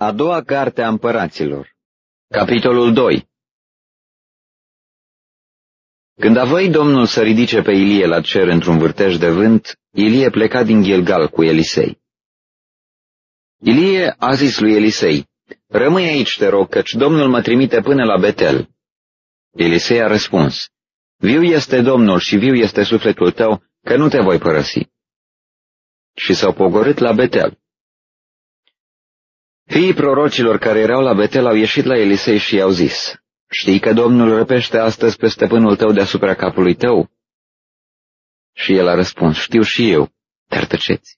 A doua carte a împăraților. Capitolul 2. Când a voit Domnul să ridice pe Ilie la cer într-un vârtej de vânt, Ilie pleca din Gilgal cu Elisei. Ilie a zis lui Elisei: „Rămâi aici, te rog, căci Domnul mă trimite până la Betel.” Elisei a răspuns: „Viu este Domnul și viu este sufletul tău, că nu te voi părăsi.” Și s-au pogorât la Betel. Fiii prorocilor care erau la Betel au ieșit la Elisei și i-au zis: „Știi că Domnul răpește astăzi pe stăpânul tău deasupra capului tău?” Și el a răspuns: „Știu și eu, dar tăceți.”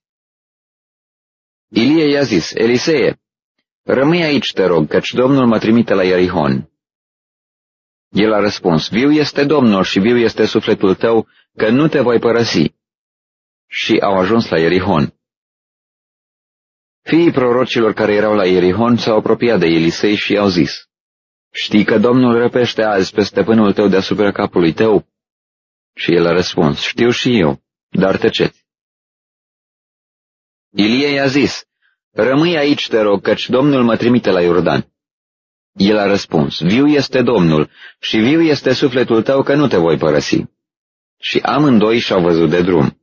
Ilie i-a zis: „Elisee, rămâi aici, te rog, căci Domnul mă trimite la Ierihon.” El a răspuns: „Viu este Domnul și viu este sufletul tău, că nu te voi părăsi.” Și au ajuns la Ierihon. Fiii prorocilor care erau la Ierihon s-au apropiat de Elisei și i-au zis: „Știi că Domnul răpește azi pe stăpânul tău deasupra capului tău?” Și el a răspuns: „Știu și eu, dar tăceți.” Ilie i-a zis: „Rămâi aici, te rog, căci Domnul mă trimite la Iordan.” El a răspuns: „Viu este Domnul și viu este sufletul tău, că nu te voi părăsi.” Și amândoi și-au văzut de drum.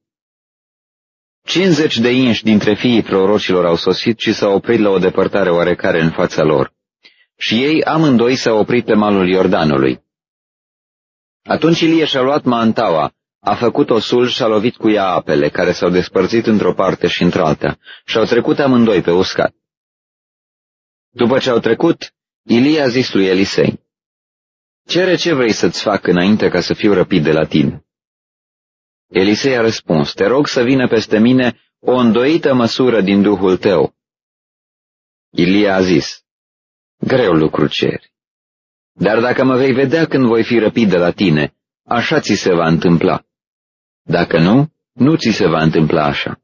50 de inși dintre fiii prorocilor au sosit și s-au oprit la o depărtare oarecare în fața lor. Și ei amândoi s-au oprit pe malul Iordanului. Atunci Ilie și-a luat mantaua, a făcut osul și a lovit cu ea apele, care s-au despărțit într-o parte și într-alta, și au trecut amândoi pe uscat. După ce au trecut, Ilie a zis lui Elisei: „Cere ce vrei să-ți fac înainte ca să fiu răpit de la tine.” Elisei a răspuns: „Te rog să vină peste mine o îndoită măsură din Duhul tău.” Ilie a zis: „Greu lucru ceri, dar dacă mă vei vedea când voi fi răpit de la tine, așa ți se va întâmpla. Dacă nu, nu ți se va întâmpla așa.”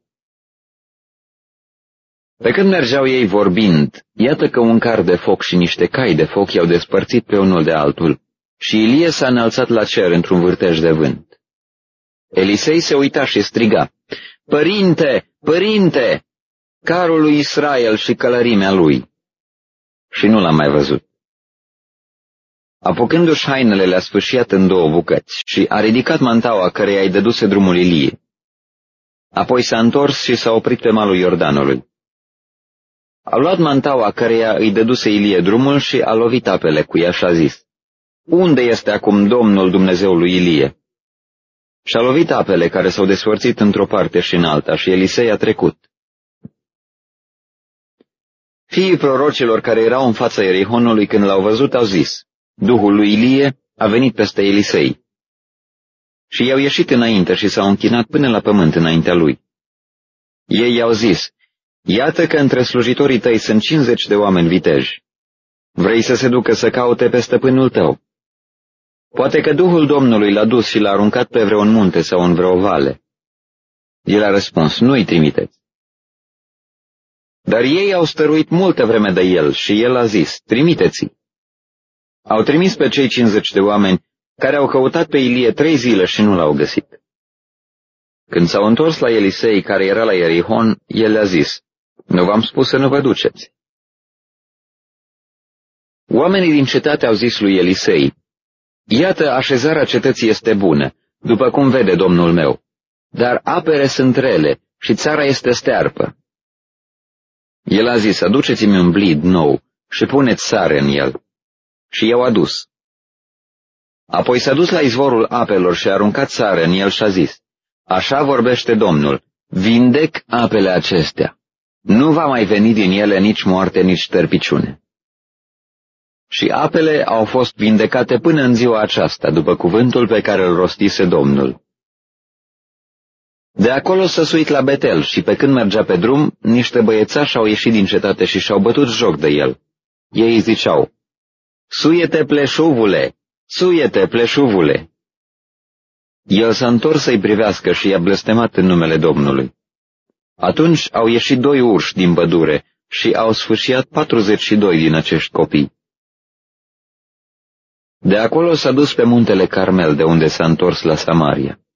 Pe când mergeau ei vorbind, iată că un car de foc și niște cai de foc i-au despărțit pe unul de altul, și Ilie s-a înălțat la cer într-un vârtej de vânt. Elisei se uita și striga: „Părinte, părinte, carul lui Israel și călărimea lui!” Și nu l-a mai văzut. Apucându-și hainele, le-a sfâșiat în două bucăți și a ridicat mantaua căreia îi dăduse drumul Ilie. Apoi s-a întors și s-a oprit pe malul Iordanului. A luat mantaua căreia îi dăduse Ilie drumul și a lovit apele cu ea și a zis: „Unde este acum Domnul Dumnezeului Ilie?” Și-a lovit apele care s-au despărțit într-o parte și în alta și Elisei a trecut. Fiii prorocilor care erau în fața Ierihonului, când l-au văzut, au zis: „Duhul lui Ilie a venit peste Elisei.” Și i-au ieșit înainte și s-au închinat până la pământ înaintea lui. Ei i-au zis: „Iată că între slujitorii tăi sunt 50 de oameni viteji. Vrei să se ducă să caute pe stăpânul tău? Poate că Duhul Domnului l-a dus și l-a aruncat pe vreun munte sau în vreo vale.” El a răspuns: „Nu-i trimiteți.” Dar ei au stăruit multă vreme de el și el a zis: „Trimiteți-i.” Au trimis pe cei 50 de oameni, care au căutat pe Ilie 3 zile și nu l-au găsit. Când s-au întors la Elisei, care era la Ierihon, el le-a zis: „Nu v-am spus să nu vă duceți?” Oamenii din cetate au zis lui Elisei: „Iată, așezarea cetății este bună, după cum vede domnul meu, dar apele sunt rele și țara este stearpă.” El a zis: „Aduceți-mi un blid nou și puneți sare în el.” Și i-au adus. Apoi s-a dus la izvorul apelor și a aruncat sare în el și a zis: „Așa vorbește Domnul, vindec apele acestea. Nu va mai veni din ele nici moarte, nici șterpiciune.” Și apele au fost vindecate până în ziua aceasta, după cuvântul pe care îl rostise Domnul. De acolo s-a suit la Betel și pe când mergea pe drum, niște băiețași au ieșit din cetate și și-au bătut joc de el. Ei ziceau: „Suie-te, pleșuvule! Suie-te, pleșuvule!” El s-a întors să-i privească și i-a blestemat în numele Domnului. Atunci au ieșit 2 urși din pădure și au sfâșiat 42 din acești copii. De acolo s-a dus pe muntele Carmel, de unde s-a întors la Samaria.